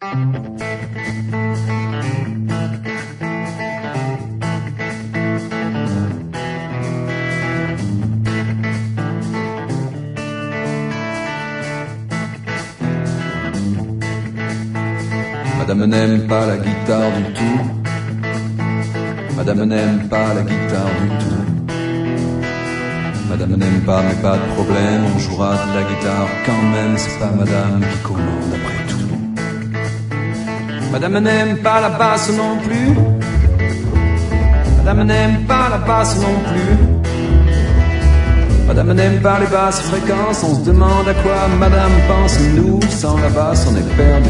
Madame n'aime pas la guitare du tout. Madame n'aime pas la guitare du tout. Madame n'aime pas, mais pas de problème, on jouera de la guitare quand même, c'est pas madame qui commande après tout. Madame n'aime pas la basse non plus. Madame n'aime pas la basse non plus. Madame n'aime pas les basses fréquences, on se demande à quoi madame pense. Nous, sans la basse, on est perdu.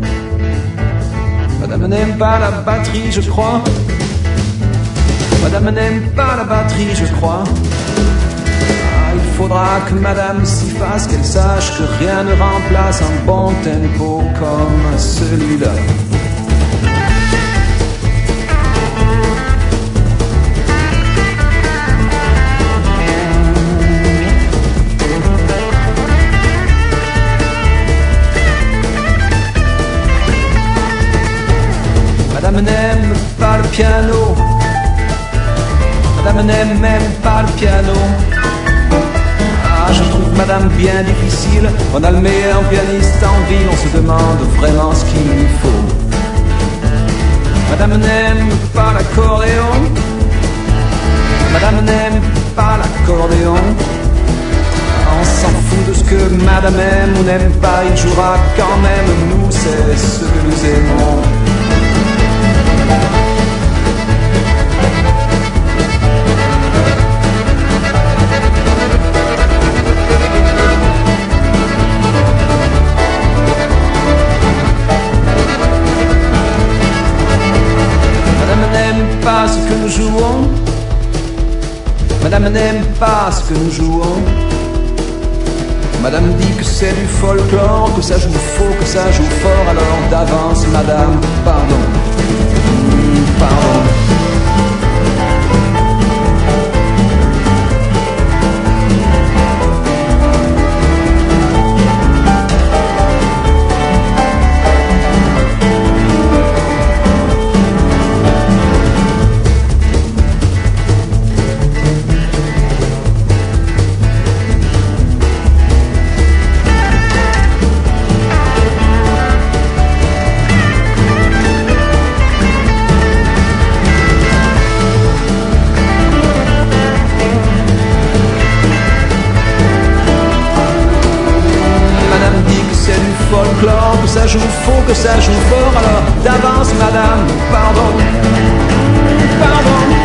Madame n'aime pas la batterie, je crois. Madame n'aime pas la batterie, je crois. Ah, il faudra que madame s'y fasse, qu'elle sache que rien ne remplace un bon tempo comme celui-là. Madame n'aime pas le piano. Madame n'aime même pas le piano. Ah, je trouve madame bien difficile. On a le meilleur pianiste en ville, on se demande vraiment ce qu'il lui faut. Madame n'aime pas l'accordéon. Madame n'aime pas l'accordéon. On s'en fout de ce que madame aime ou n'aime pas, il jouera quand même. Nous, c'est ce que nous aimons. Madame n'aime pas ce que nous jouons. Madame n'aime pas ce que nous jouons. Madame dit que c'est du folklore, que ça joue faux, que ça joue fort. Alors d'avance, madame, pardon. Pardon. Folklore, que ça joue faux, que ça joue fort. Alors d'avance madame, pardon. Pardon.